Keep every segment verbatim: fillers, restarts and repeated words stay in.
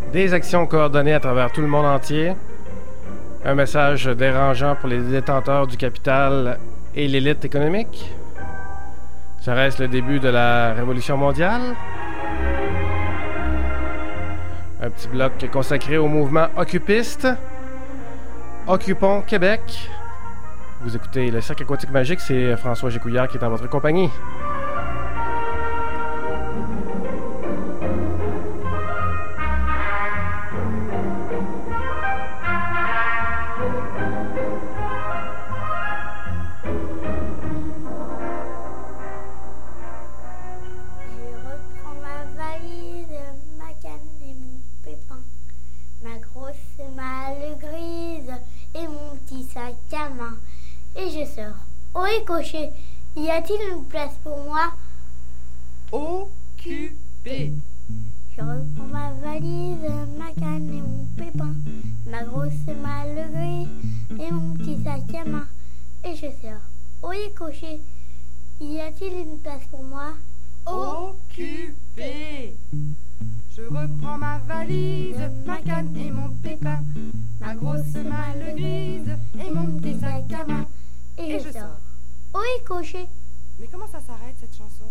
Des actions coordonnées à travers tout le monde entier. Un message dérangeant pour les détenteurs du capital et l'élite économique. Serait-ce le début de la révolution mondiale? Un petit bloc consacré au mouvement occupiste. Occupons Québec. Vous écoutez le Cercle Aquatique Magique, c'est François Gécouillard qui est en votre compagnie. Et je sors. Oui, cocher, y a-t-il une place pour moi? Occupé. Je reprends ma valise, ma canne et mon pépin, ma grosse malle grise et mon petit sac à main. Et je sors. Oui, cocher, y a-t-il une place pour moi? Occupé. Je reprends ma valise, ma canne et mon pépin, ma grosse malle grise et mon petit sac à main. Et, et je, je sors. Oui, cocher. Mais comment ça s'arrête cette chanson?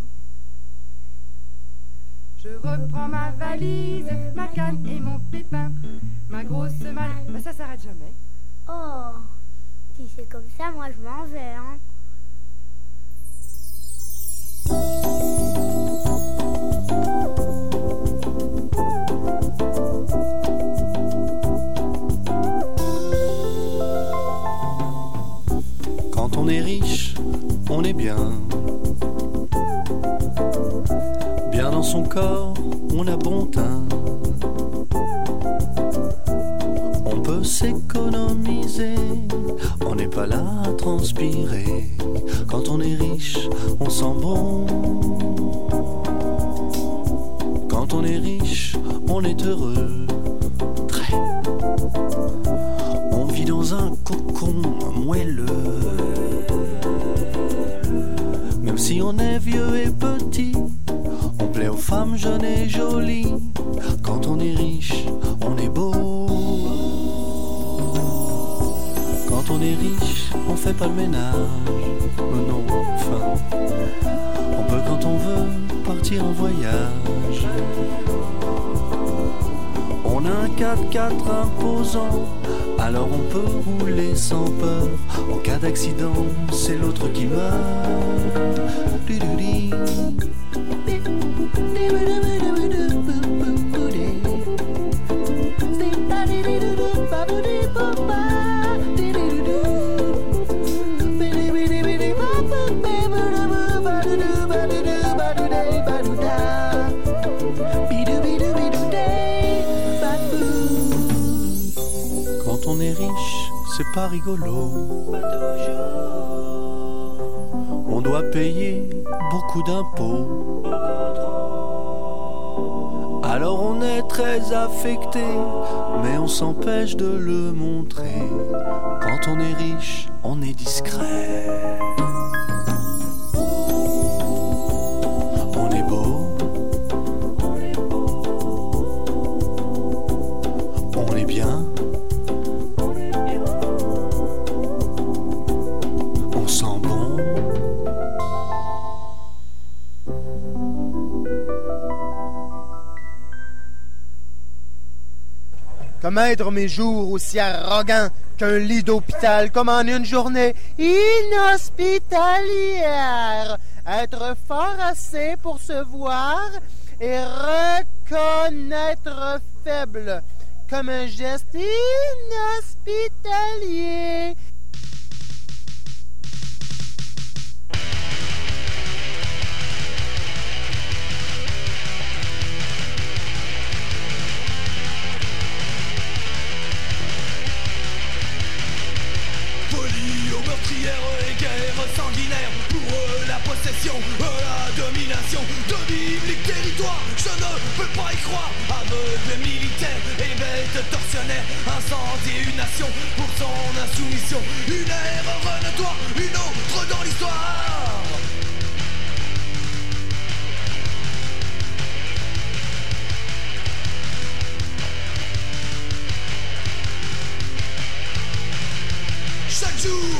Je reprends ma valise, ma canne et mon pépin, ma grosse malle. Bah ça s'arrête jamais. Oh, si c'est comme ça, moi je m'en vais, hein. Quand on est riche, on est bien. Bien dans son corps, on a bon teint. On peut s'économiser, on n'est pas là à transpirer. Quand on est riche, on sent bon. Quand on est riche, on est heureux. Très. On vit dans un cocon moelleux. Même si on est vieux et petit, on plaît aux femmes jeunes et jolies. Quand on est riche, on est beau. Quand on est riche, on fait pas le ménage. Non, enfin, on peut quand on veut partir en voyage. On a un quatre-quatre imposant, alors on peut rouler sans peur. En cas d'accident, c'est l'autre qui meurt. Du-du-di. Quand on est riche, c'est pas rigolo. On doit payer beaucoup d'impôts. Alors on est très affecté, mais on s'empêche de le montrer. Quand on est riche, on est discret. On est beau. On est bien. On sent bon. Comment être mes jours aussi arrogants qu'un lit d'hôpital, comme en une journée inhospitalière? Être fort assez pour se voir et reconnaître faible, comme un geste inhospitalier. Et guerre sanguinaire, pour eux la possession, eux la domination de bibliques territoires. Je ne peux pas y croire. Aveugles militaires et bêtes tortionnaires, incendier une nation pour son insoumission. Une ère renatoire, une autre dans l'histoire.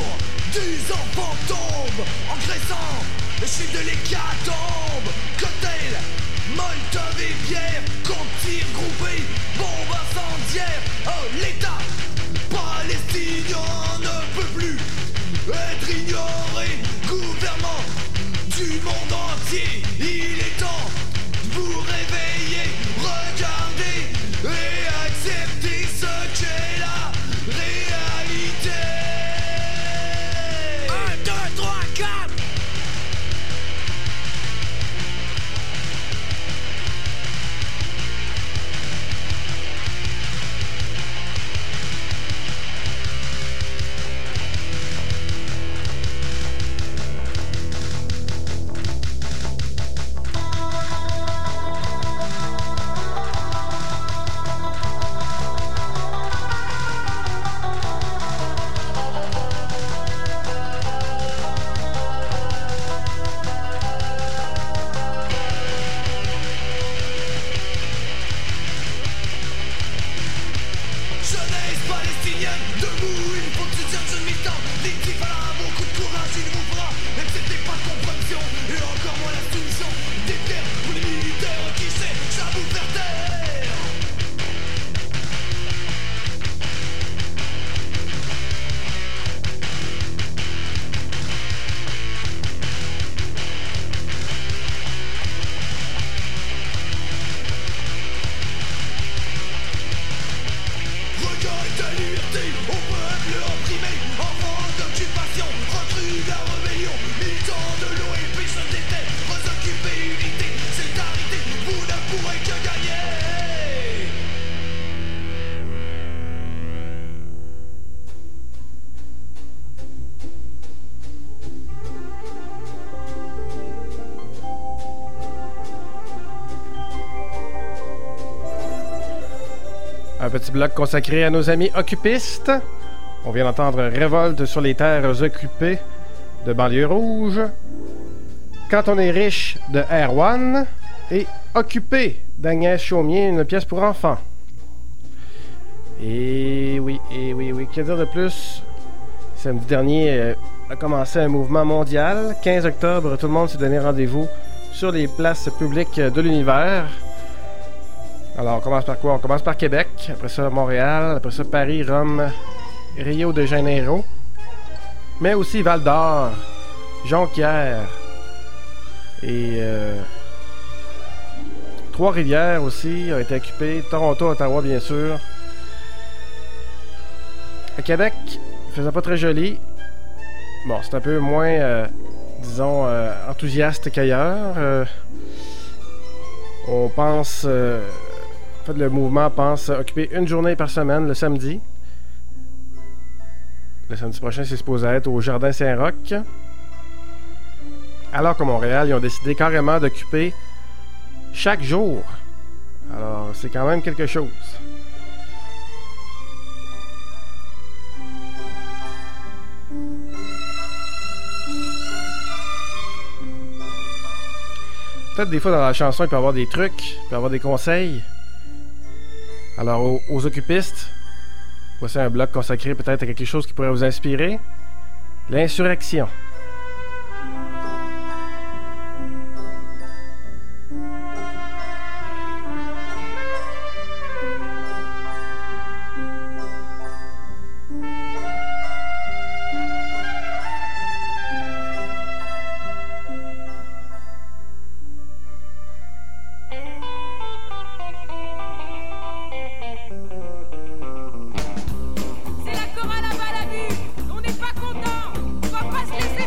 des enfants tombent en graissant le chiffre de l'hécatombe. Cocktail, Molotov et bière, contre tir groupé, bombe incendiaire. Oh, l'État palestinien ne peut plus être ignoré. Gouvernement du monde entier, il est temps de vous réveiller. Regardez et acceptez ce qu'est la réalité. Un, deux, trois, quatre. Un petit bloc consacré à nos amis occupistes. On vient d'entendre Révolte sur les terres occupées de Banlieue Rouge. Quand on est riche de R un et Occupé d'Agnès Chaumier, une pièce pour enfants. Et oui, et oui, oui, que dire de plus? Samedi dernier euh, a commencé un mouvement mondial. quinze octobre, tout le monde s'est donné rendez-vous sur les places publiques de l'univers. Alors, on commence par quoi? On commence par Québec, après ça Montréal, après ça Paris, Rome, Rio de Janeiro, mais aussi Val-d'Or, Jonquière et euh, Trois-Rivières aussi ont été occupées, Toronto, Ottawa bien sûr. À Québec, il faisait pas très joli. Bon, c'est un peu moins, euh, disons, euh, enthousiaste qu'ailleurs. Euh, on pense... Euh, En fait, le mouvement pense occuper une journée par semaine, le samedi. Le samedi prochain, c'est supposé être au Jardin Saint-Roch. Alors qu'à Montréal, ils ont décidé carrément d'occuper chaque jour. Alors, c'est quand même quelque chose. Peut-être des fois dans la chanson, il peut y avoir des trucs, il peut y avoir des conseils. Alors, aux, aux occupistes, voici un bloc consacré peut-être à quelque chose qui pourrait vous inspirer. L'insurrection. C'est la chorale à Balabu. On n'est pas content. On va pas se laisser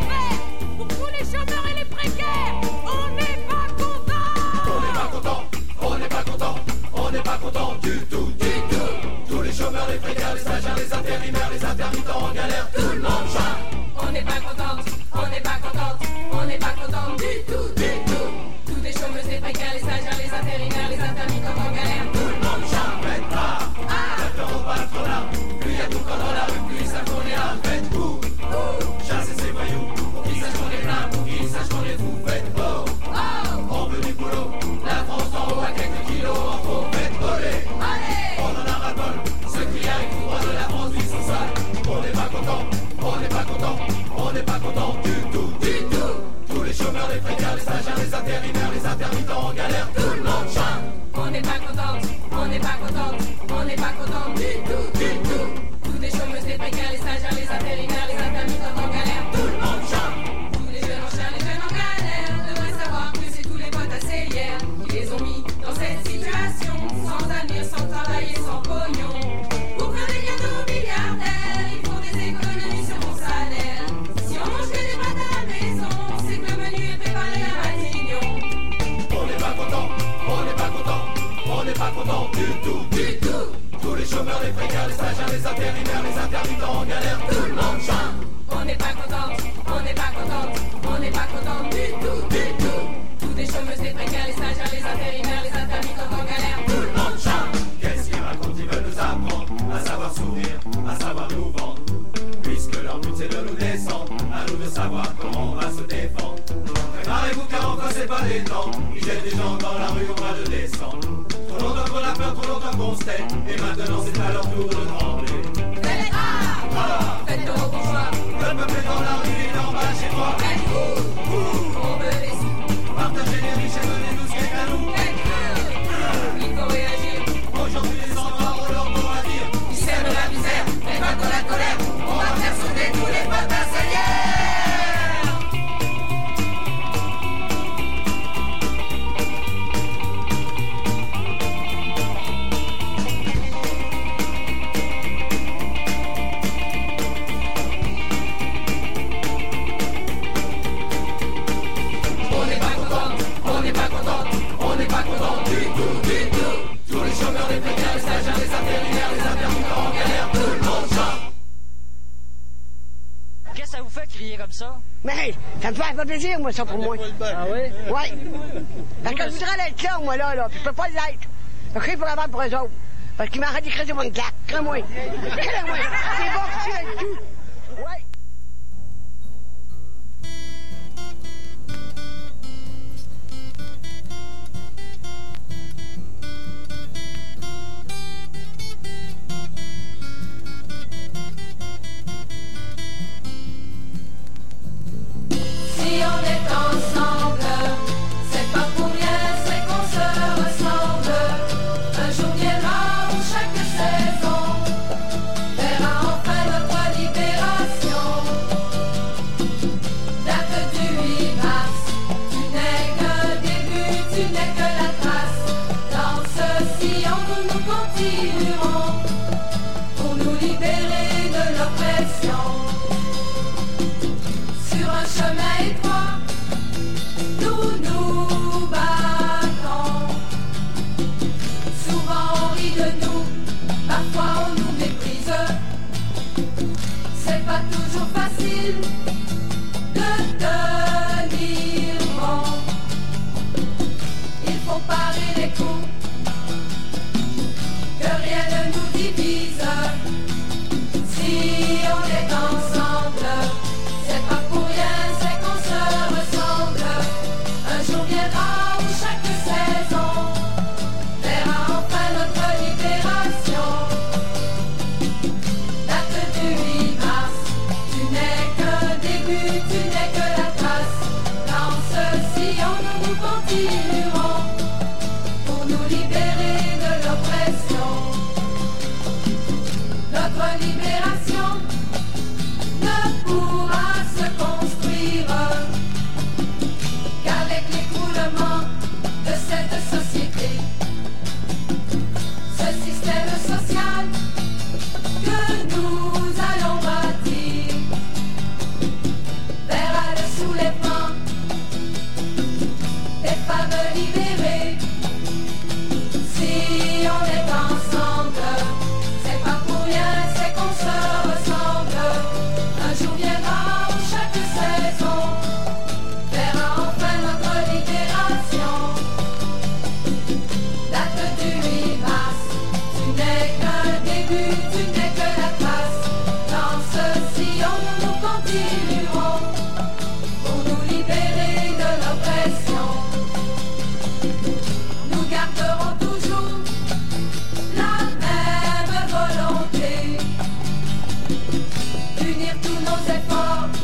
on n'est pas content du tout, du tout. Tous les chômeurs, les précaires, les stagiaires, les intérimaires, les intermittents en galère, tout le monde chante. On n'est pas content, on n'est pas content, on n'est pas content du tout, du tout. Tous les chômeuses, les précaires, les stagiaires, les intérimaires, les intermittents en galère, tout le monde chante. Tous les jeunes en chair, les jeunes en galère devraient savoir que c'est tous les potes à hier qui les ont mis dans cette situation, sans avenir, sans travail et sans pognon. Pour faire des gâteaux milliardaires, ils font des économies sur mon salaire. Si on mange que des pâtes à la maison, c'est que le menu est préparé à Matignon. On n'est pas content, on n'est pas content, on n'est pas content du tout, du tout. Tous les chômeurs, les précaires, les stagiaires, les intérimaires, les intermittents en galère, tout le monde chante. On n'est pas content, on n'est pas content, on n'est pas content du tout, du tout. Tous les chômeuses, les précaires, les stagiaires, les intérimaires, les intermittents en galère, Tout le monde chante. Qu'est-ce qu'ils racontent? Ils veulent nous apprendre à savoir sourire, à savoir nous vendre. Puisque leur but c'est de nous descendre, à nous de savoir comment on va se défendre. Préparez-vous car enfin c'est pas les temps. Ils jettent des gens dans la rue, on va le descendre. Trop longtemps qu'on a peur, trop longtemps qu'on se tait. Et maintenant c'est à leur tour de trembler. faites ah, Ah, faites le bourgeois, le peuple est dans la rue, il est normal chez toi. faites ouh, ouh, on veut des sous, Partagez les riches et donnez-nous ce qui est à nous. faites creux, il faut réagir. Aujourd'hui les enfants ont leur mot à dire. Ils sèment la misère, mais pas de la colère. On va faire sauter tous les potes à On n'est pas content, on n'est pas content, on n'est pas content du tout, du tout. Tous les chômeurs, les précaires, les stagiaires, les intérimaires, les intermittents en galère, tout le monde chante. Qu'est-ce que ça vous fait crier comme ça? Mais ça me fait pas plaisir, moi, ça, pour moi. Ah oui? Ouais. Parce que je voudrais l'être là, moi, là, là, puis je peux pas l'être. Je crie pour la vente pour eux autres. Parce qu'ils m'arrêtent d'écrire sur mon claque. Crée-moi. Crée-moi. C'est bon, tu es tout. Ouais. Si on est ensemble, c'est pas pour rien, c'est qu'on se ressemble. Un jour viendra où chaque saison verra enfin notre libération. Date du huit mars, tu n'es qu'un début, tu n'es que la trace. Dans ce sillon, nous nous continuerons pour nous libérer de l'oppression. Sur un chemin étroit, nous nous battons. Souvent on rit de nous, parfois on nous méprise. C'est pas toujours facile de tenir bon. Il faut parer les coups, que rien ne nous divise. Si on est ensemble, c'est pas pour rien, c'est qu'on se ressemble. Un jour viendra où chaque saison verra enfin notre libération. Date du huit mars, tu n'es qu'un début, tu n'es que la trace. Dans ce sillon, nous nous continuerons pour nous libérer de l'oppression. Notre libération ne pourra se construire qu'avec l'écroulement de cette société. Ce système social que nous allons bâtir verra le soulèvement des femmes libérées. Si on est ensemble, c'est pas pour rien, c'est qu'on se ressemble. Un jour viendra où chaque saison verra enfin notre libération. Date du huit mars, tu n'es qu'un début, tu n'es que la trace. Dans ce sillon, nous nous continuerons pour nous libérer de l'oppression. Nous garderons toujours la même volonté, unir tous nos efforts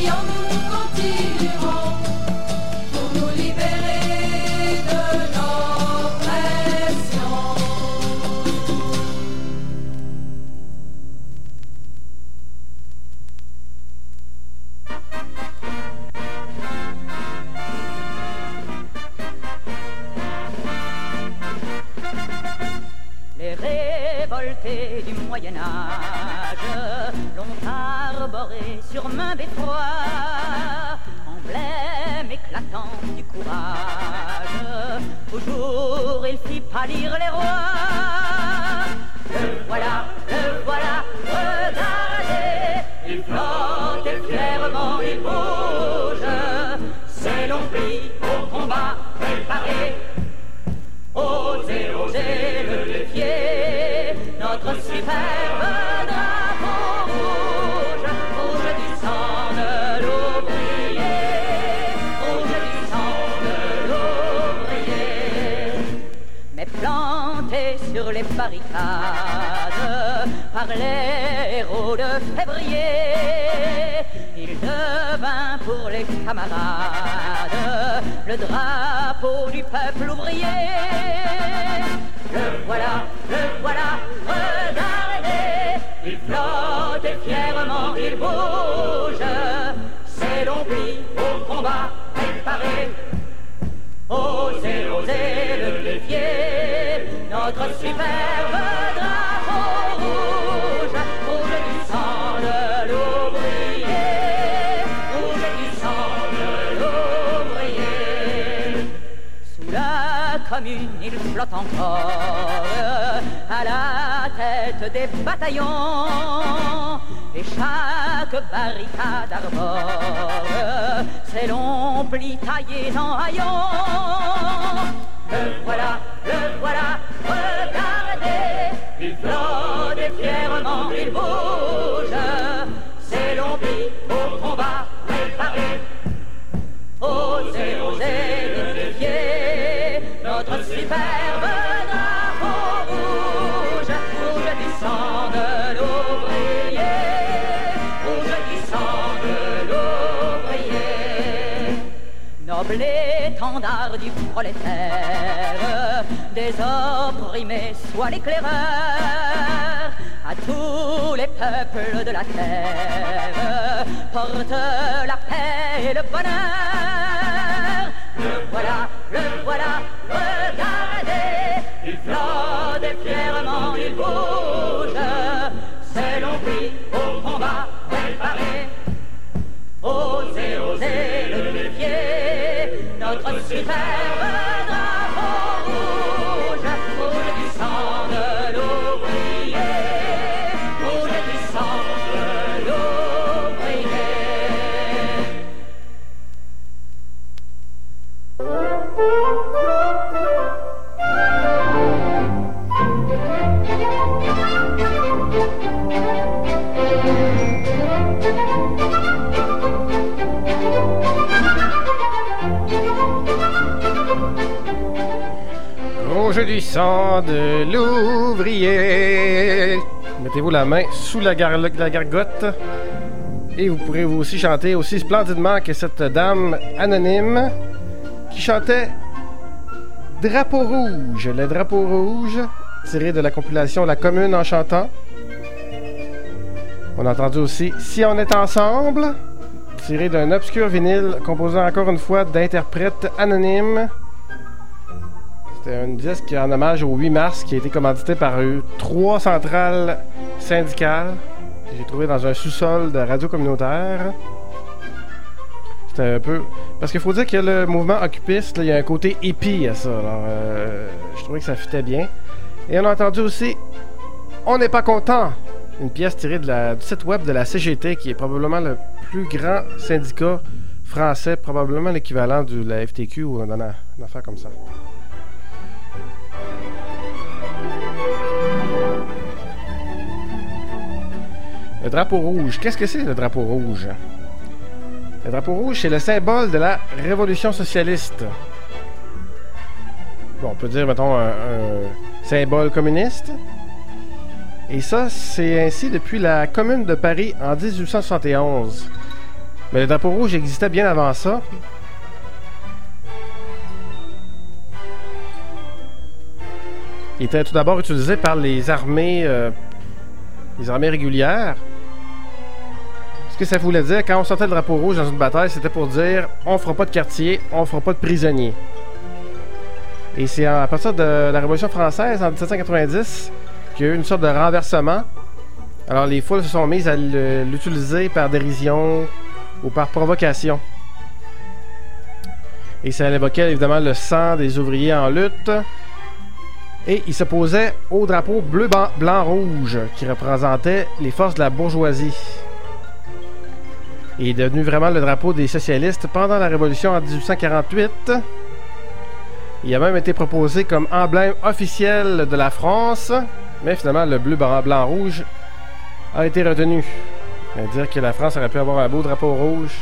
brillants, nous continuerons pour nous libérer de l'oppression. Les révoltés du Moyen-Âge l'ont arboré sur main beffroi, emblème éclatant du courage. Toujours il fit pâlir les rois. Le voilà, le voilà, regardez, il flotte et fièrement il bouge. C'est l'on plie au combat préparé. Osez, osez le défier, notre superbe drapeau rouge, rouge du sang de l'ouvrier, rouge du sang de l'ouvrier. Mais planté sur les barricades par les héros de février, il devint pour les camarades le drapeau du peuple ouvrier. Le voilà, le voilà, regardez, il flotte et fièrement il bouge. C'est l'on plie au combat préparé. Osez, osez le défier, notre superbe drapeau rouge, rouge du sang de l'ouvrier, rouge du sang de l'ouvrier. Sous la commune, il flotte encore à la tête des bataillons, et chaque barricade arbore ses longs plis taillés en haillons. Le voilà, le voilà, regardez, il flotte et fièrement il bouge. Ses longs plis au combat préparé. Osez, osez le défier, notre superbe drapeau rouge, rouge du sang de l'ouvrier, rouge du sang de l'ouvrier. Noble étendard du prolétaire, des opprimés soit l'éclaireur, à tous les peuples de la terre, porte la paix et le bonheur. Le voilà, le voilà, regardez, il flotte et fièrement il bouge. C'est l'on plie au combat préparé. Osez, osez le défier, notre superbe drapeau rouge, rouge du sang de l'ouvrier, rouge du sang de l'ouvrier. Rouge du sang de l'ouvrier. Mettez-vous la main sous la, gar- la gargote et vous pourrez vous aussi chanter aussi splendidement que cette dame anonyme qui chantait Drapeau rouge, le drapeau rouge tiré de la compilation La Commune en chantant. On a entendu aussi Si on est ensemble, tiré d'un obscur vinyle composé encore une fois d'interprètes anonymes. C'était un disque en hommage au huit mars qui a été commandité par eux, trois centrales syndicales que j'ai trouvé dans un sous-sol de radio communautaire. C'était un peu... Parce qu'il faut dire que le mouvement occupiste, là, il y a un côté hippie à ça. Alors, euh, je trouvais que ça fitait bien. Et on a entendu aussi On n'est pas content, une pièce tirée de la, du site web de la C G T, qui est probablement le plus grand syndicat français, probablement l'équivalent de la F T Q ou dans une affaire comme ça. Le drapeau rouge. Qu'est-ce que c'est, le drapeau rouge? Le drapeau rouge, c'est le symbole de la révolution socialiste. Bon, on peut dire, mettons, un, un symbole communiste. Et ça, c'est ainsi depuis la Commune de Paris en dix-huit cent soixante et onze. Mais le drapeau rouge existait bien avant ça. Il était tout d'abord utilisé par les armées, euh, les armées régulières. Ce que ça voulait dire, quand on sortait le drapeau rouge dans une bataille, c'était pour dire on fera pas de quartier, on fera pas de prisonniers. Et c'est à partir de la Révolution française, en dix-sept cent quatre-vingt-dix, qu'il y a eu une sorte de renversement. Alors les foules se sont mises à l'utiliser par dérision ou par provocation. Et ça évoquait évidemment le sang des ouvriers en lutte. Et il s'opposait au drapeau bleu, blanc, rouge qui représentait les forces de la bourgeoisie. Il est devenu vraiment le drapeau des socialistes pendant la Révolution en dix-huit cent quarante-huit. Il a même été proposé comme emblème officiel de la France, mais finalement le bleu, blanc, blanc, rouge a été retenu. Mais dire que la France aurait pu avoir un beau drapeau rouge,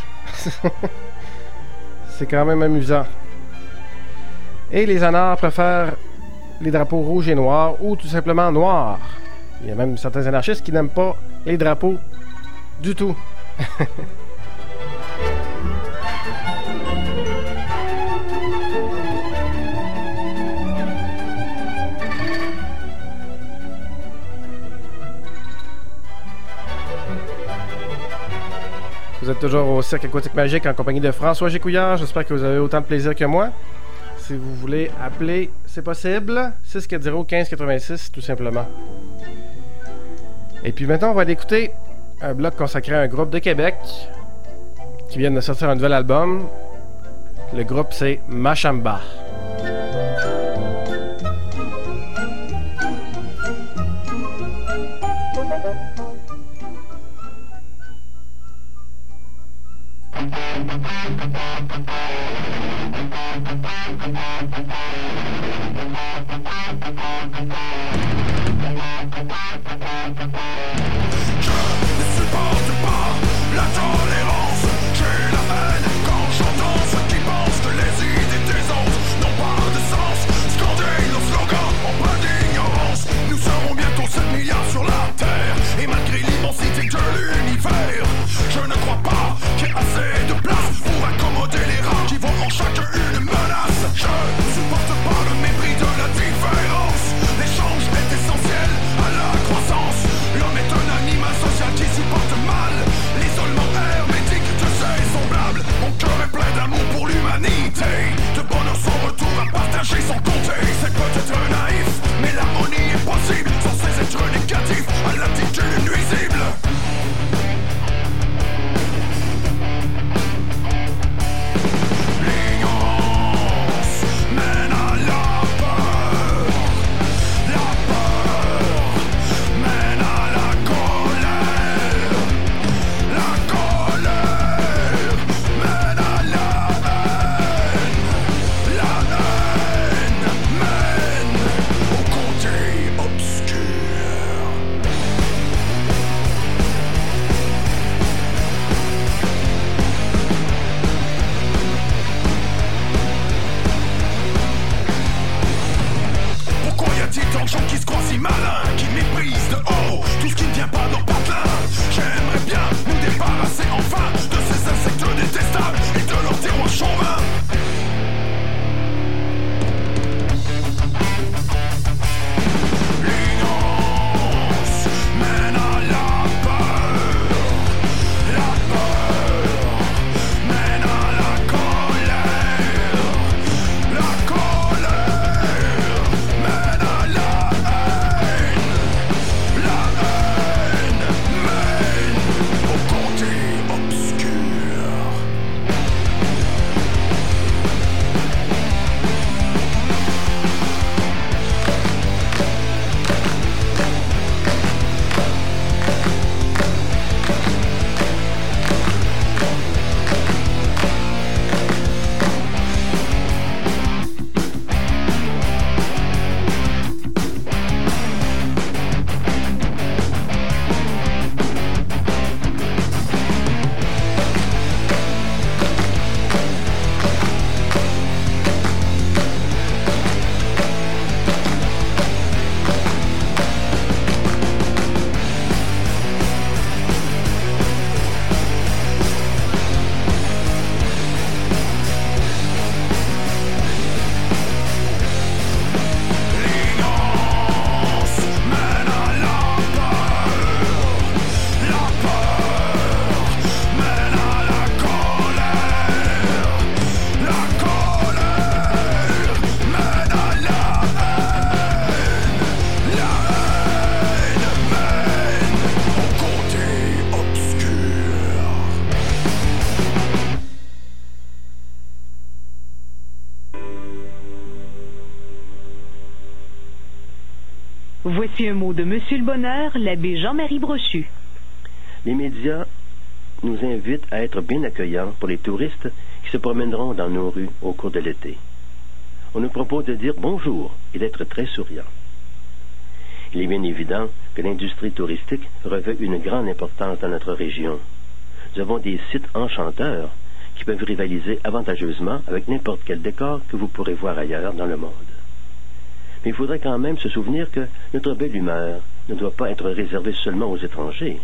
c'est quand même amusant. Et les anards préfèrent les drapeaux rouges et noirs, ou tout simplement noirs. Il y a même certains anarchistes qui n'aiment pas les drapeaux du tout. Vous êtes toujours au Cirque Aquatique Magique en compagnie de François Gécouillard. J'espère que vous avez autant de plaisir que moi. Si vous voulez appeler, c'est possible. six quatre zéro quinze quatre-vingt-six, tout simplement. Et puis maintenant, on va aller écouter un bloc consacré à un groupe de Québec qui vient de sortir un nouvel album. Le groupe, c'est Machamba. L'homme est un animal social qui supporte mal l'isolement Voici un mot de Monsieur le Bonheur, l'abbé Jean-Marie Brochu. Les médias nous invitent à être bien accueillants pour les touristes qui se promèneront dans nos rues au cours de l'été. On nous propose de dire bonjour et d'être très souriant. Il est bien évident que l'industrie touristique revêt une grande importance dans notre région. Nous avons des sites enchanteurs qui peuvent rivaliser avantageusement avec n'importe quel décor que vous pourrez voir ailleurs dans le monde. Mais il faudrait quand même se souvenir que notre belle humeur ne doit pas être réservée seulement aux étrangers.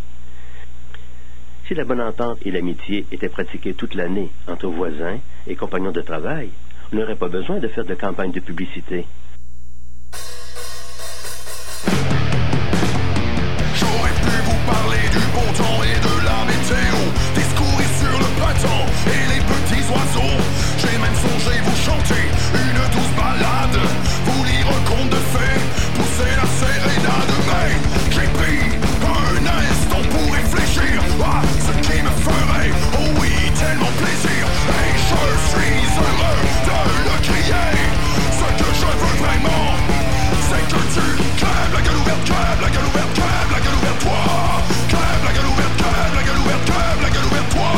Si la bonne entente et l'amitié étaient pratiquées toute l'année entre voisins et compagnons de travail, on n'aurait pas besoin de faire de campagne de publicité. J'aurais pu vous parler du bon temps et de la météo, discourir sur le printemps et les petits oiseaux. J'ai même songé vous chanter une douce balade, vous lire un conte de fées, pousser la sérénade. Mais j'ai pris un instant pour réfléchir à ce qui me ferait, oh oui, tellement plaisir. Et je suis heureux de le crier. Ce que je veux vraiment, c'est que tu crèves la gueule ouverte, crèves la gueule ouverte, crèves la gueule ouverte, toi. Crève la gueule ouverte, crève la gueule ouverte, crève la gueule ouverte, toi.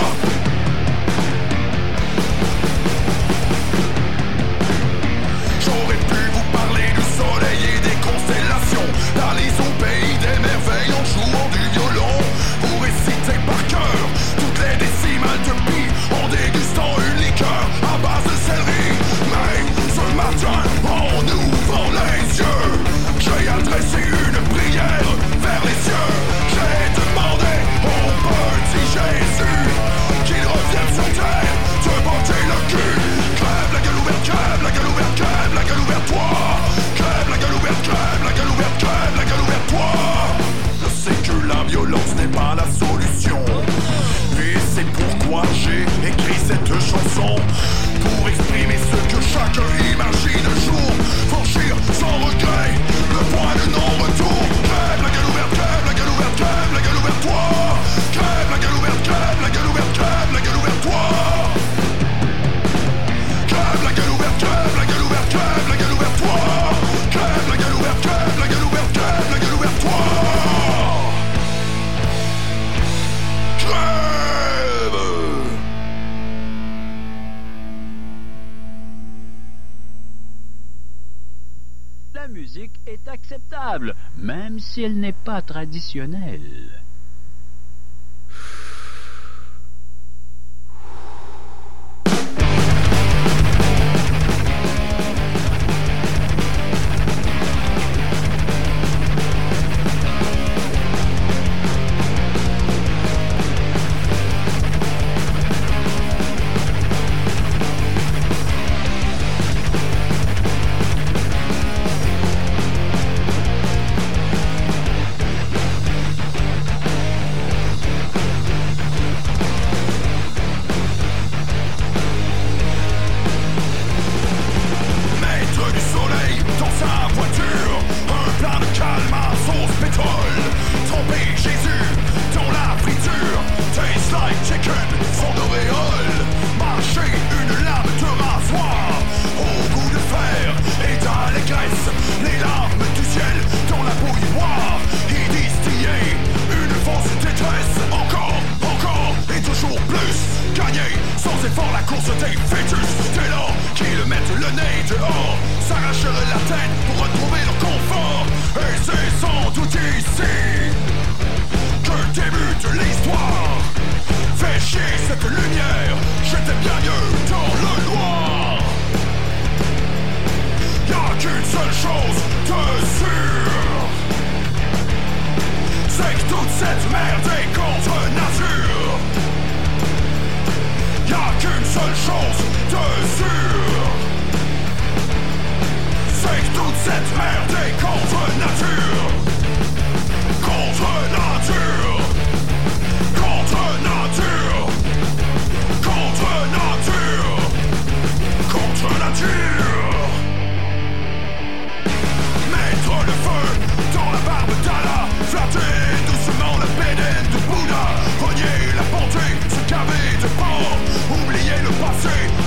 J'aurais pu vous parler du soleil et des constellations, d'aller au pays des merveilles en jouant du violon, vous réciter par cœur toutes les décimales de pi en dégustant une liqueur à base de céleri. Mais ce matin, en ouvrant les yeux, j'ai adressé une prière vers les cieux. J'ai demandé au petit Jésus qu'il revienne sur terre, te botter le cul. Crève la gueule ouverte, crève la gueule ouverte, crève la gueule ouverte, toi. Crève la gueule ouverte, crève la gueule ouverte, crève la gueule ouverte, toi. Je sais que la violence n'est pas la solution, et c'est pourquoi j'ai écrit cette chanson, pour exprimer ce que chacun imagine un jour, franchir sans regret le point de non-retour. Crève la gueule ouverte, crève la gueule ouverte, crève la gueule ouverte, toi. Crève la gueule ouverte, crève la gueule ouverte, crève la gueule ouverte, toi. Crève la gueule ouverte, crève la gueule ouverte, crève la gueule ouverte, toi. Crève la gueule ouverte, crève la gueule ouverte, crève la gueule ouverte, toi. Crève. La musique est acceptable, même si elle n'est pas traditionnelle.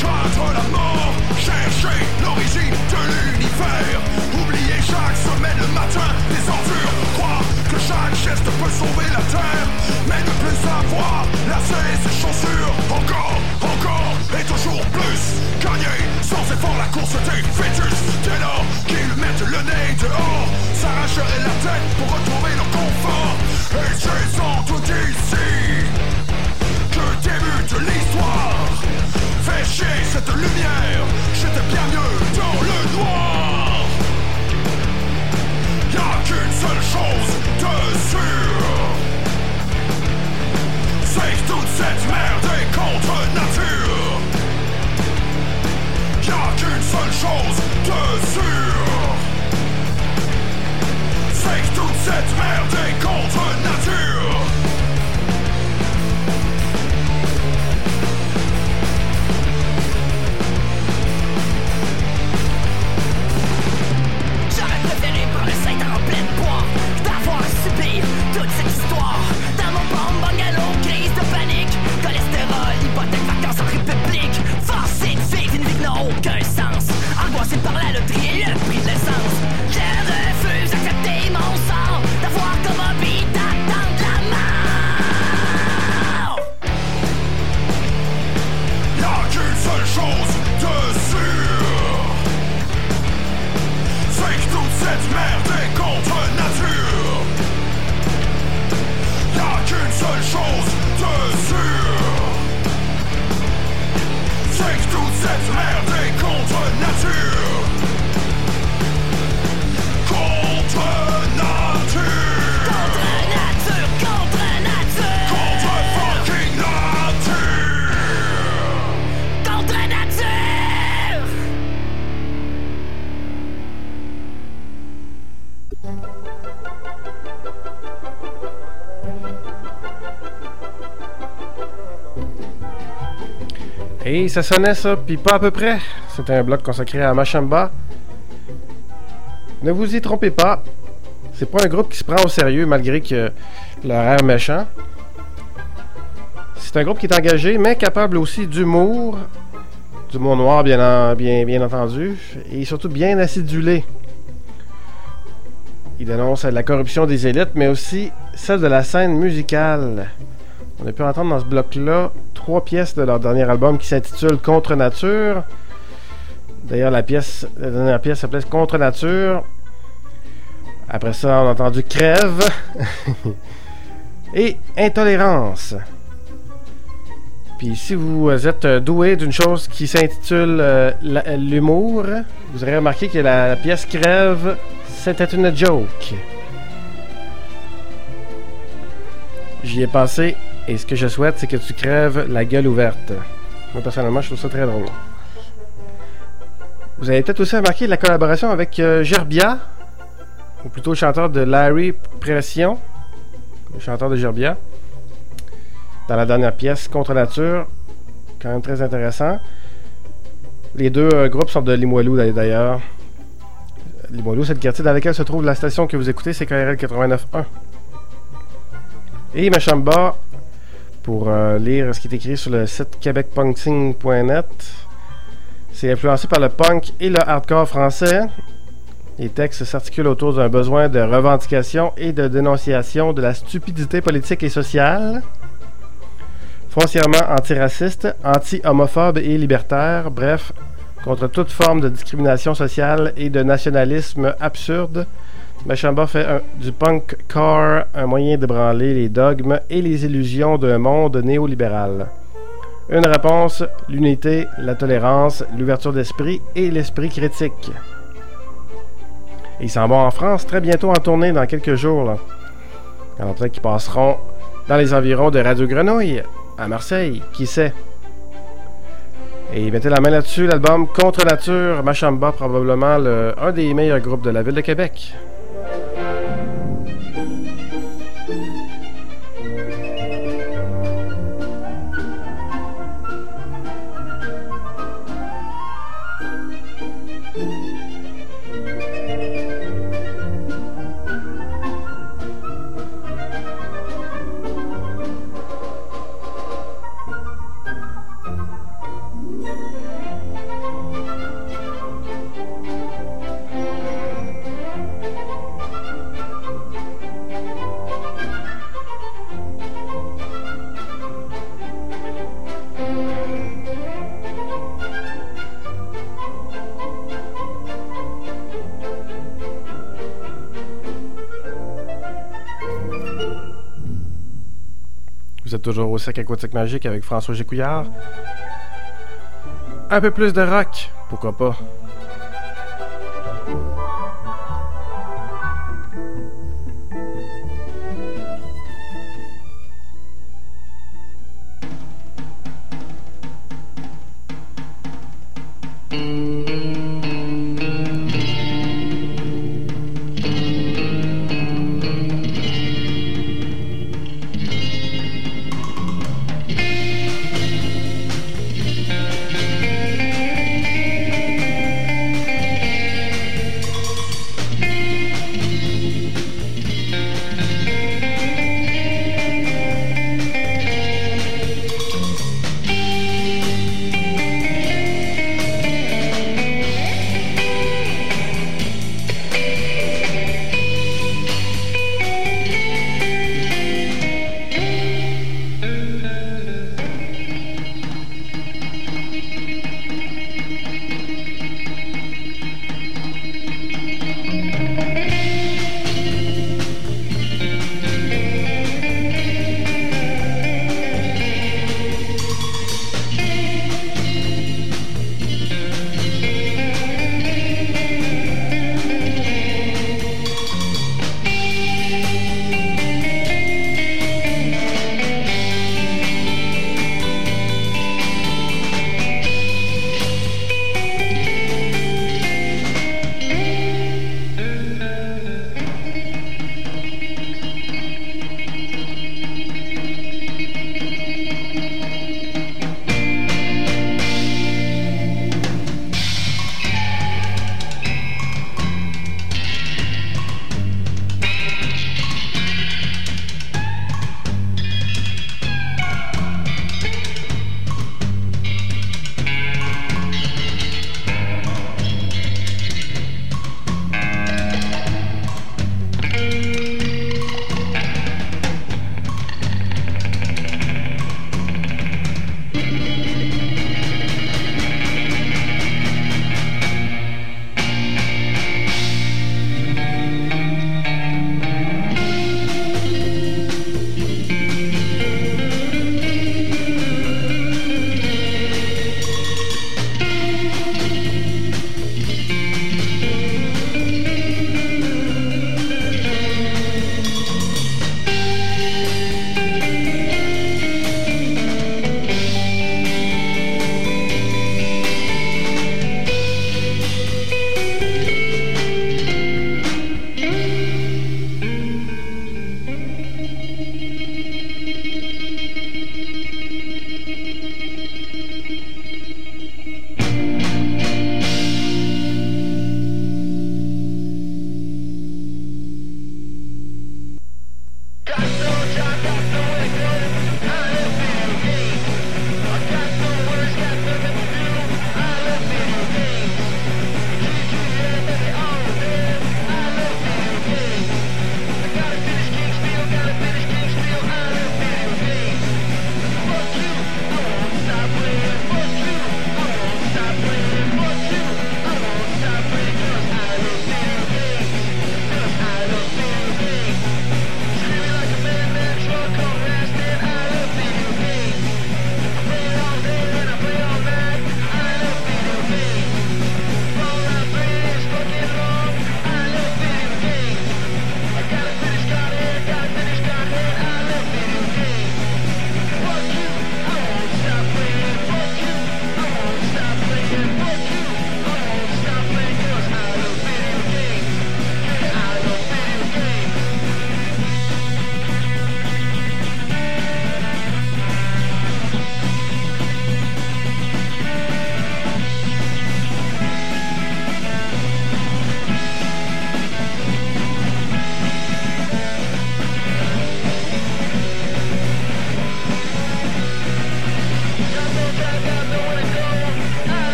Chercher l'origine de l'univers, oublier chaque semaine le Cette merde est contre nature. Contre nature. Contre nature. Contre nature. Contre fucking nature. Contre nature. Et ça sonnait ça, puis pas à peu près. C'était un bloc consacré à Mashamba. Ne vous y trompez pas, c'est pas un groupe qui se prend au sérieux malgré que leur air méchant. C'est un groupe qui est engagé, mais capable aussi d'humour, d'humour noir bien, en, bien, bien entendu, et surtout bien acidulé. Il dénonce la corruption des élites, mais aussi celle de la scène musicale. On a pu entendre dans ce bloc-là trois pièces de leur dernier album qui s'intitule Contre Nature. D'ailleurs, la pièce, la dernière pièce s'appelait Contre Nature. Après ça, on a entendu Crève et Intolérance. Puis si vous êtes doué d'une chose qui s'intitule euh, l'humour, vous aurez remarqué que la, la pièce Crève, c'était une joke. J'y ai pensé. Et ce que je souhaite, c'est que tu crèves la gueule ouverte. Moi, personnellement, je trouve ça très drôle. Vous avez peut-être aussi remarqué la collaboration avec euh, Gerbia, ou plutôt le chanteur de Larry Pression, le chanteur de Gerbia, dans la dernière pièce, Contre Nature. Quand même très intéressant. Les deux euh, groupes sont de Limoilou, d'ailleurs. Limoilou, c'est le quartier dans lequel se trouve la station que vous écoutez, c'est K R L quatre-vingt-neuf point un. Et Mashamba, pour euh, lire ce qui est écrit sur le site québec punking point net. C'est influencé par le punk et le hardcore français. Les textes s'articulent autour d'un besoin de revendication et de dénonciation de la stupidité politique et sociale. Foncièrement antiraciste, anti-homophobe et libertaire, bref, contre toute forme de discrimination sociale et de nationalisme absurde. Mashamba fait un, du punk core un moyen d'ébranler les dogmes et les illusions d'un monde néolibéral. Une réponse, l'unité, la tolérance, l'ouverture d'esprit et l'esprit critique. Et ils s'en vont en France très bientôt en tournée dans quelques jours. Là. Alors peut-être qu'ils passeront dans les environs de Radio Grenouille, à Marseille, qui sait. Et mettez la main là-dessus, l'album Contre Nature, Mashamba, probablement le, un des meilleurs groupes de la ville de Québec. Vous êtes toujours au Sac Aquatique Magique avec François Gécouillard. Un peu plus de rock, pourquoi pas.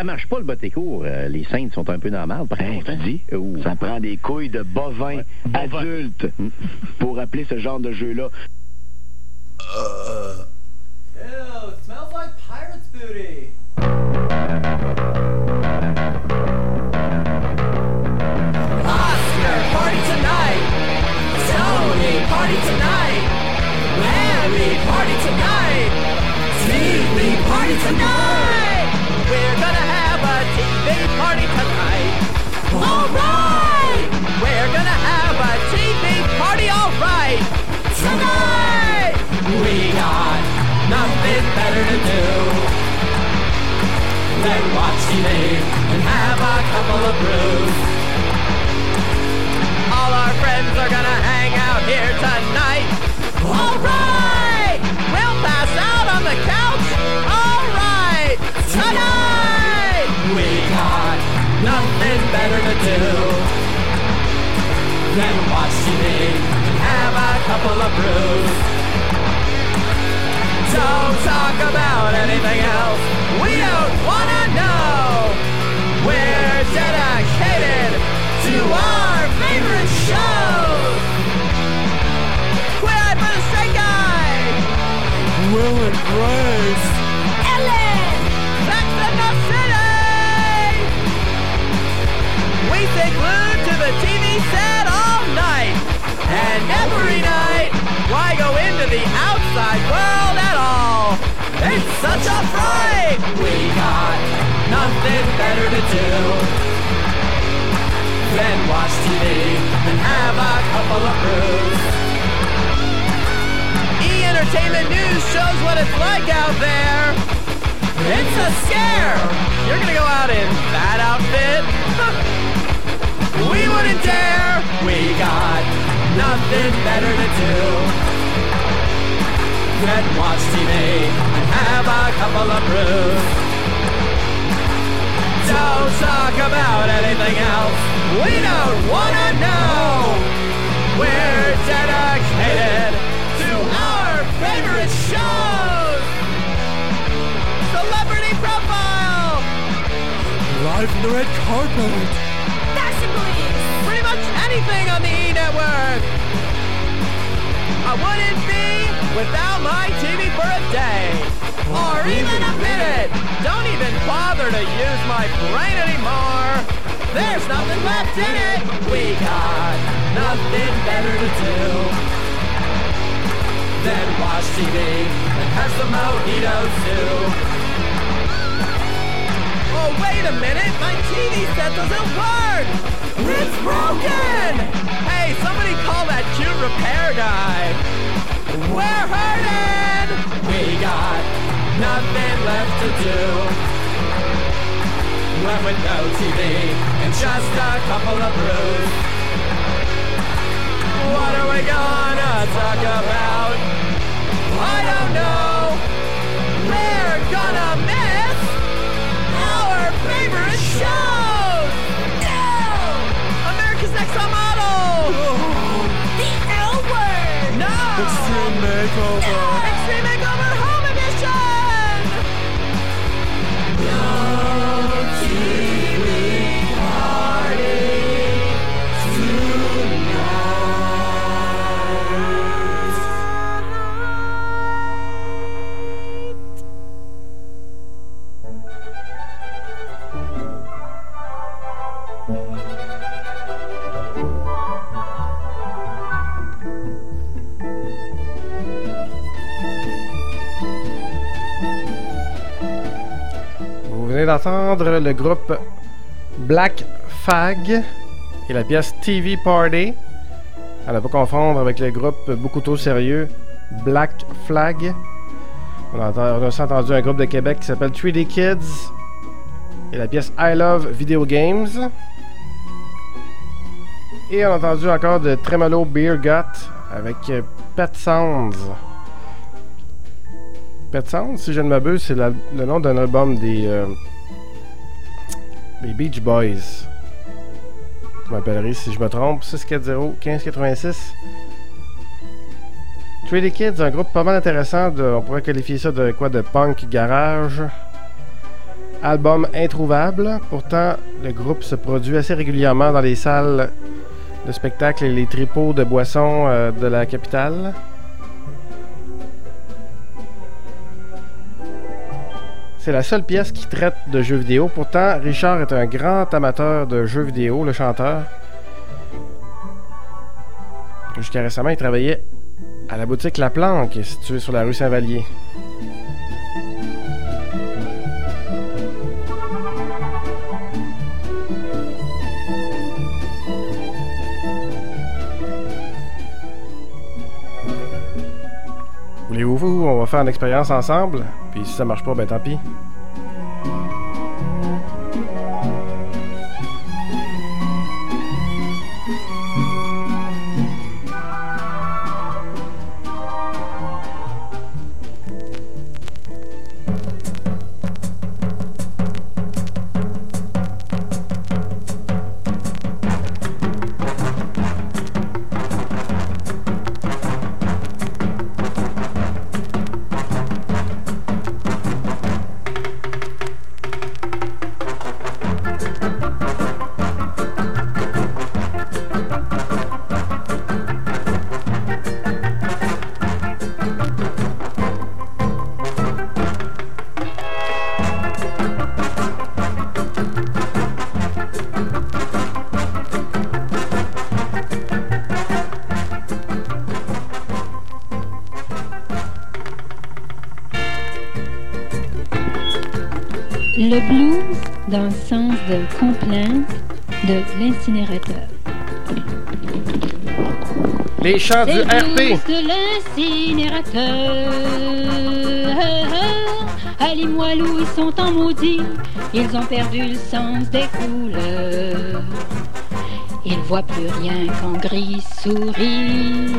ça marche pas, le Botécourt, euh, les Saintes sont un peu normales. Par Hey, contre, tu dis, Ouh. ça prend des couilles de bovins Ouais. Bovin. adultes pour appeler ce genre de jeu-là. Uh. Ew, smells like pirate's booty. Oscar, party tonight. Tony, party tonight. Larry, party tonight. Stevie, party tonight. We're gonna have a T V party tonight. All right. We're gonna have a T V party, all right. Tonight. We got nothing better to do than watch T V and have a couple of brews. All our friends are gonna hang out here tonight. All right, we'll pass out on the couch. All right, tonight we got nothing better to do than watch T V and have a couple of brews. Don't talk about anything else. We don't wanna know. We're dedicated to our favorite shows. Queer Eye for the Straight Guy. Will and Grace. Ellen. Sex and the City. We stay glued to the T V set all night. And every night, why go into the outside world at all? It's such a fright! We got nothing better to do than watch T V and have a couple of brews. E-Entertainment News shows what it's like out there. It's a scare! You're gonna go out in that outfit? We wouldn't dare! We got nothing better to do than watch T V and have a couple of brews. Don't talk about anything else. We don't wanna know. We're dedicated to our favorite shows. Celebrity Profile. Live from the red carpet. Fashion Police. Pretty much anything on the E! Network. I wouldn't be without my T V for a day, or even a minute. Don't even bother to use my brain anymore. There's nothing left in it. We got nothing better to do than watch T V and have some mojitos too. Oh, wait a minute, my T V set doesn't work. It's broken. Hey, somebody call that cute repair guy. We're hurting! We got nothing left to do. When with no T V and just a couple of brews. What are we gonna talk about? I don't know. We're gonna miss our favorite shows! No! America's Next Top Model! The L Word! No! Extreme Makeover! No! Extreme Makeover Home Edition! No T V party Vous venez d'entendre le groupe Black Flag et la pièce T V Party. À ne pas confondre avec le groupe beaucoup trop sérieux Black Flag. On a, on a aussi entendu un groupe de Québec qui s'appelle three D Kids et la pièce I Love Video Games. Et on a entendu encore de Tremolo Beer Gut avec Pet Sounds. Pet Sounds, si je ne m'abuse, c'est la, le nom d'un album des, euh, des Beach Boys. Vous m'appellerez si je me trompe. six quatre zéro quinze quatre-vingt-six. three D Kids, un groupe pas mal intéressant. De, on pourrait qualifier ça de quoi? De punk garage. album introuvable. Pourtant, le groupe se produit assez régulièrement dans les salles de spectacle et les tripots de boissons euh, de la capitale. C'est la seule pièce qui traite de jeux vidéo. Pourtant, Richard est un grand amateur de jeux vidéo, le chanteur. Jusqu'à récemment, il travaillait à la boutique La Planque, située sur la rue Saint-Vallier. Voulez-vous, on va faire une expérience ensemble, puis si ça marche pas, ben tant pis. Le blues dans le sens de complainte de l'incinérateur. Les chants du R P. De l'incinérateur. Ali Moilou, ils sont en maudit. Ils ont perdu le sens des couleurs. Ils voient plus rien qu'en gris souris.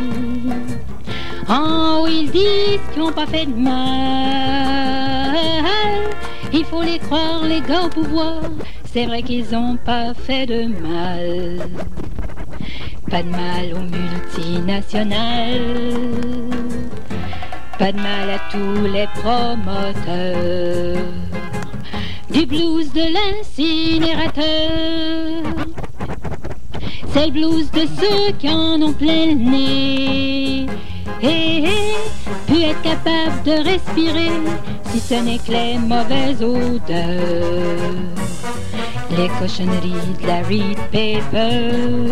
En haut, ils disent qu'ils n'ont pas fait de mal. Il faut les croire, les gars au pouvoir. C'est vrai qu'ils n'ont pas fait de mal. Pas de mal aux multinationales. Pas de mal à tous les promoteurs du blues de l'incinérateur. C'est le blues de ceux qui en ont plein le nez. Et, et puis être capable de respirer si ce n'est que les mauvaises odeurs, les cochonneries de la Reed Paper.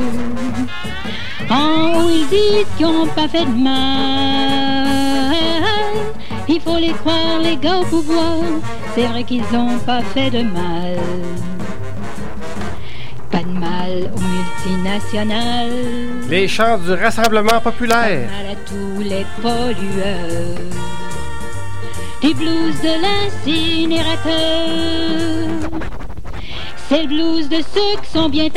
En haut ils disent qu'ils n'ont pas fait de mal. Il faut les croire, les gars au pouvoir. C'est vrai qu'ils n'ont pas fait de mal. Pas de mal aux multinationales. Les chants du Rassemblement populaire. Pas de mal à tous les pollueurs du blues de l'incinérateur. C'est le blues de ceux qui sont bien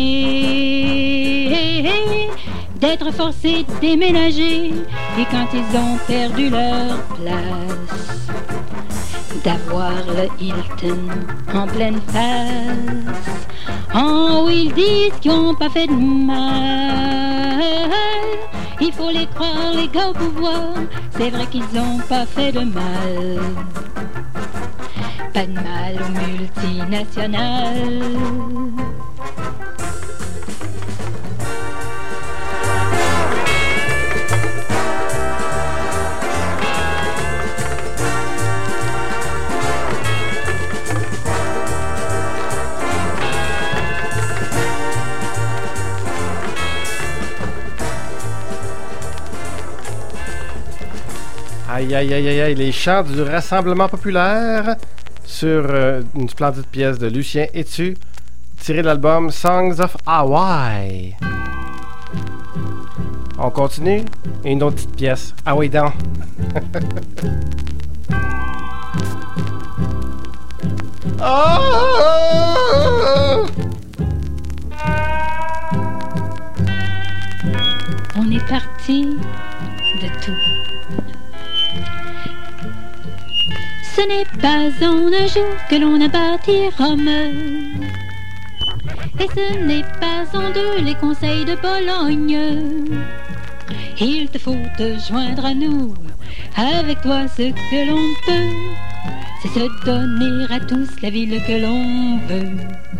tannés d'être forcés de déménager. Et quand ils ont perdu leur place, d'avoir le Hilton en pleine face. En haut ils disent qu'ils n'ont pas fait de mal. Il faut les croire, les gars au pouvoir. C'est vrai qu'ils n'ont pas fait de mal. Pas de mal aux multinationales. Aïe, aïe, aïe, aïe, aïe, les chants du Rassemblement populaire sur euh, une splendide pièce de Lucien Etu, tirée de l'album Songs of Hawaii. On continue, et une autre petite pièce. Ah oui, donc. Oh! On est parti de tout. Ce n'est pas en un jour que l'on a bâti Rome. Et ce n'est pas en deux les conseils de Bologne. Il te faut te joindre à nous, avec toi ce que l'on peut c'est se donner à tous la ville que l'on veut.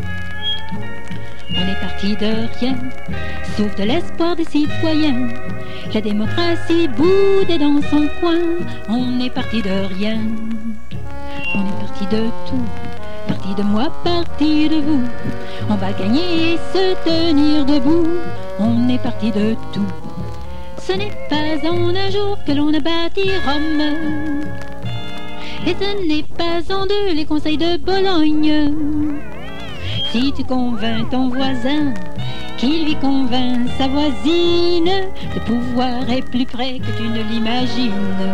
On est parti de rien, sauf de l'espoir des citoyens. La démocratie boudait dans son coin. On est parti de rien, on est parti de tout. Parti de moi, parti de vous. On va gagner et se tenir debout. On est parti de tout. Ce n'est pas en un jour que l'on a bâti Rome. Et ce n'est pas en deux les conseils de Bologne. Si tu convaincs ton voisin qu'il lui convainc sa voisine, le pouvoir est plus près que tu ne l'imagines.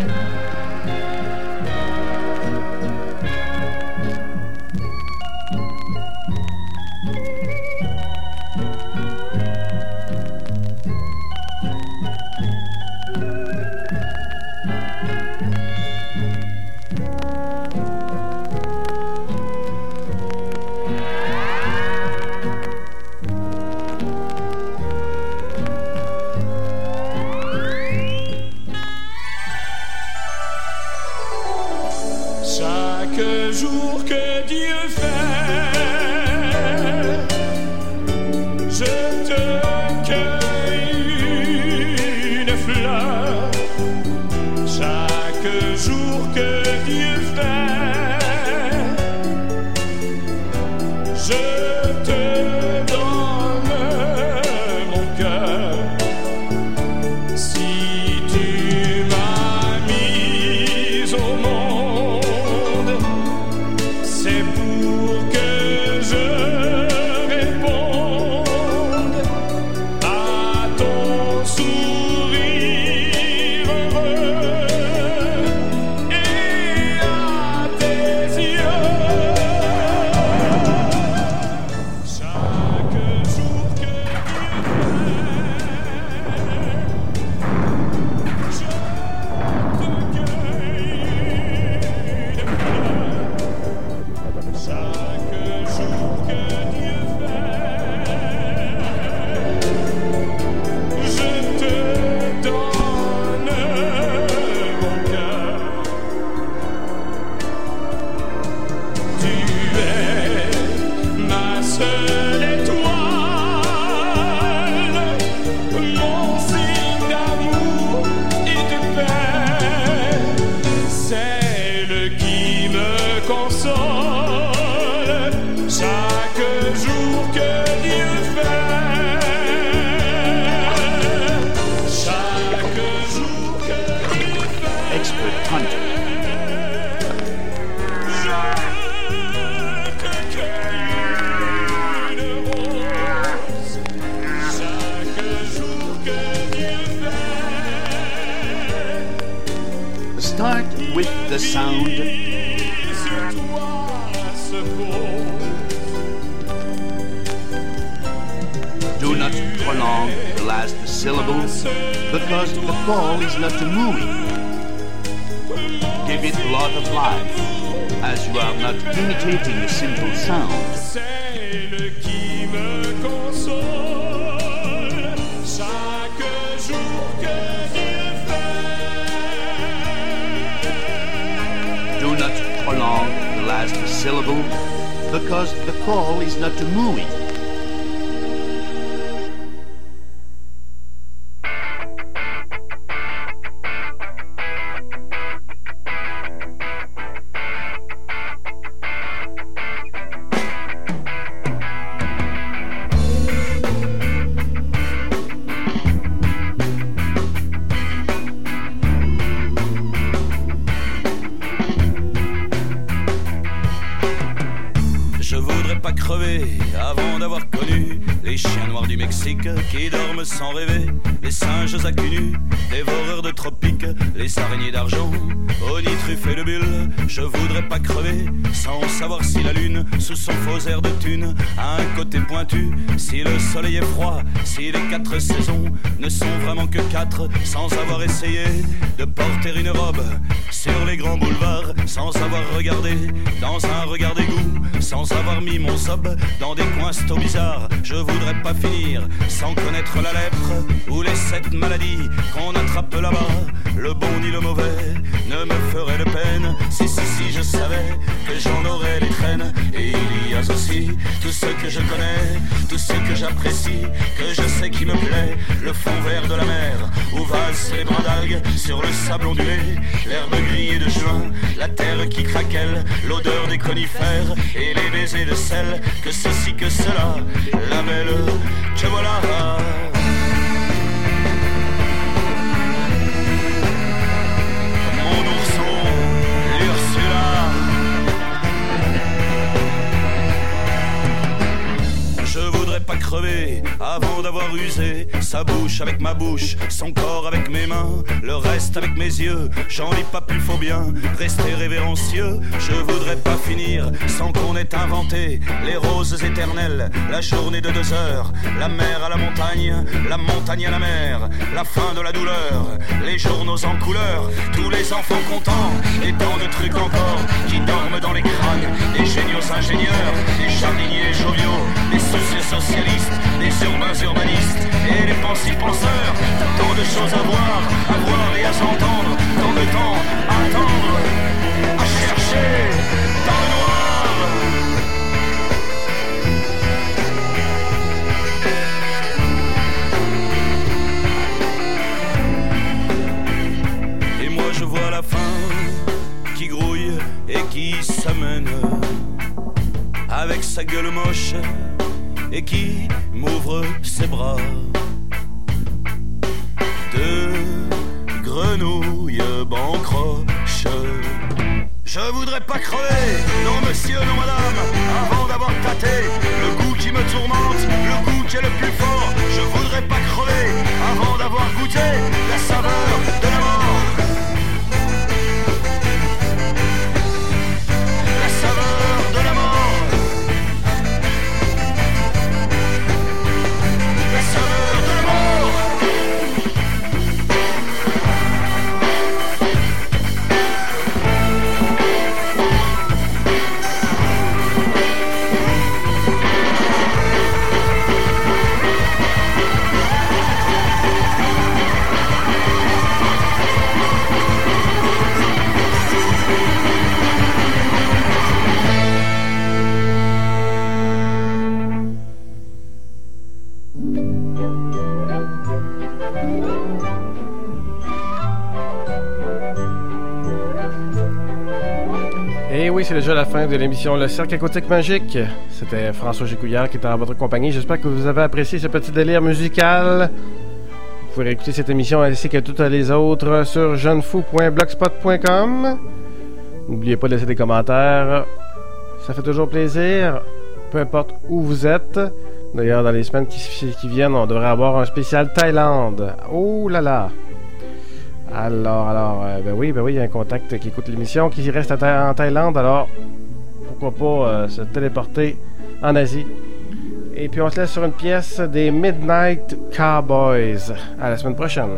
Start with the sound. Do not prolong the last syllable, because the call is not moving. Give it a lot of life, as you are not imitating a simple sound. Do not prolong the last syllable, because the call is not moving. Qui dorment sans rêver, les singes à cul nu, dévoreurs de tropiques, les araignées d'argent, onitruffes de bulles. Je voudrais pas crever sans savoir si la lune, sous son faux air de thune, a un côté pointu, si le soleil est froid, si les quatre saisons ne sont vraiment que quatre, sans avoir essayé de porter une robe sur les grands boulevards, sans avoir regardé dans un regard d'égout, sans avoir mis mon sob dans des coins sto bizarres. Je voudrais pas finir sans connaître la lèpre ou les sept maladies qu'on attrape là-bas. Le bon ni le mauvais ne me ferait de peine. Si, si, si, je savais que j'en aurais les traînes. Et il y a aussi tous ceux que je connais, tous ceux que j'apprécie, que je sais qui me plaît. Le fond vert de la mer, où valsent les brins d'algues sur le sable ondulé, l'herbe grillée de juin, la terre qui craquelle, l'odeur des conifères et les baisers de sel. Que ceci, que cela, la belle, te voilà. Mon ourson, l'Ursula. Je voudrais pas crever avant d'avoir usé sa bouche avec ma bouche, son corps avec mes mains, le reste avec mes yeux. J'en ai pas plus, faut bien rester révérencieux. Je voudrais pas finir sans qu'on ait inventé les roses éternelles, la journée de deux heures, la mer à la montagne, la montagne à la mer, la fin de la douleur, les journaux en couleur, tous les enfants contents, et tant de trucs encore qui dorment dans les crânes, des géniaux ingénieurs, des jardiniers joviaux, des sociaux socialistes, des urbains urbanistes et les pensifs penseurs. Tant de choses à voir, à voir et à s'entendre, tant de temps à attendre, à chercher dans le noir. Et moi je vois la faim qui grouille et qui s'amène avec sa gueule moche et qui m'ouvre ses bras. De grenouilles bancroches. Je voudrais pas crever, non monsieur, non madame, avant d'avoir tâté le goût qui me tourmente, le goût qui est le plus fort. Je voudrais pas crever avant d'avoir goûté la saveur de la mort. La saveur de la mort. La saveur de la mort. Et oui, c'est déjà la fin de l'émission Le Cercle Aquatique Magique. C'était François Gécouillard qui était en votre compagnie. J'espère que vous avez apprécié ce petit délire musical. Vous pouvez écouter cette émission ainsi que toutes les autres sur jeunefou point blogspot point com. N'oubliez pas de laisser des commentaires. Ça fait toujours plaisir, peu importe où vous êtes. D'ailleurs, dans les semaines qui, qui viennent, on devrait avoir un spécial Thaïlande. Oh là là! Alors, alors, euh, ben oui, ben oui, il y a un contact qui écoute l'émission, qui reste à Tha- en Thaïlande, alors pourquoi pas euh, se téléporter en Asie. Et puis on se laisse sur une pièce des Midnight Cowboys. À la semaine prochaine.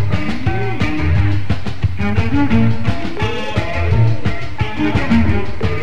Thank you.